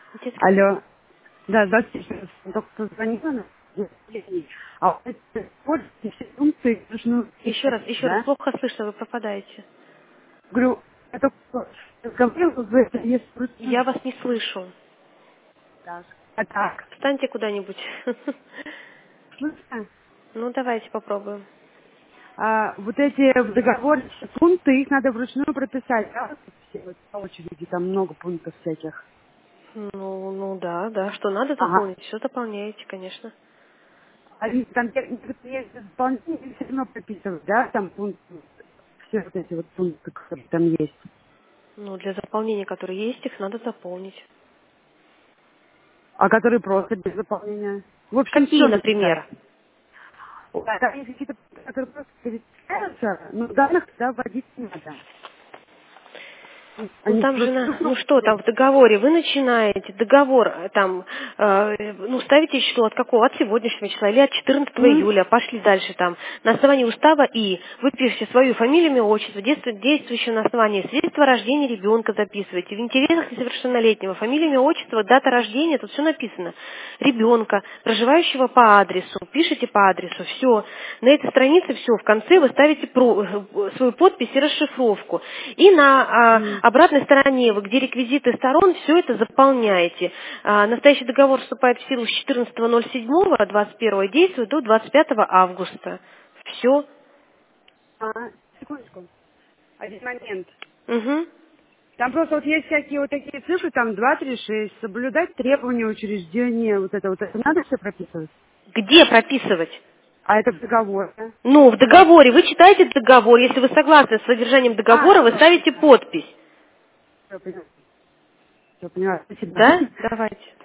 Детский. Алло. Да, здравствуйте. Только что звонила на а вот это вот все функции нужно Еще раз, писать, да? плохо слышно, вы пропадаете. Говорю, я только что говорила, вы это есть Я вручную. вас не слышу. Так. А так. Встаньте куда-нибудь. Слышно? Ну, давайте попробуем. Вот эти в договоре все пункты, их надо вручную прописать. Да? Вот все вот по очереди, там много пунктов всяких. Ну да, да. Что надо Ага. заполнить, все заполняете, конечно. А ведь там есть дополнительные все равно прописывают, да, там пункты, все вот эти вот пункты, которые там есть. Ну, для заполнения, которые есть, их надо заполнить. А которые просто без заполнения. В общем, Какие, все написать. например? А там есть какие-то, которые просто перечисляются, но данных туда вводить не надо. Ну Они там же, просто ну кнопку что там в есть. договоре, вы начинаете договор там, ну ставите число от какого, от сегодняшнего числа или от 14 М, июля, пошли дальше там, на основании устава и вы пишете свою фамилию, имя, отчество, действующее на основании свидетельства о рождении ребенка записываете, в интересах несовершеннолетнего, фамилия, имя, отчество, дата рождения, тут все написано, ребенка, проживающего по адресу, пишите по адресу, все, на этой странице все, в конце вы ставите свою подпись и расшифровку, и на м. обратной стороне, вы, где реквизиты сторон, все это заполняете. Настоящий договор вступает в силу с 14.07.21 действует до 25 августа. Все. Секундочку. Один момент. Угу. Там просто вот есть всякие вот такие цифры, там 2, 3, 6. Соблюдать требования учреждения, вот это надо все прописывать? Где прописывать? А это в договоре. Да? Ну, в договоре. Вы читаете договор. Если вы согласны с содержанием договора, вы Все, ставите подпись. все, поняла. Все, поняла. Спасибо. Да? Давайте.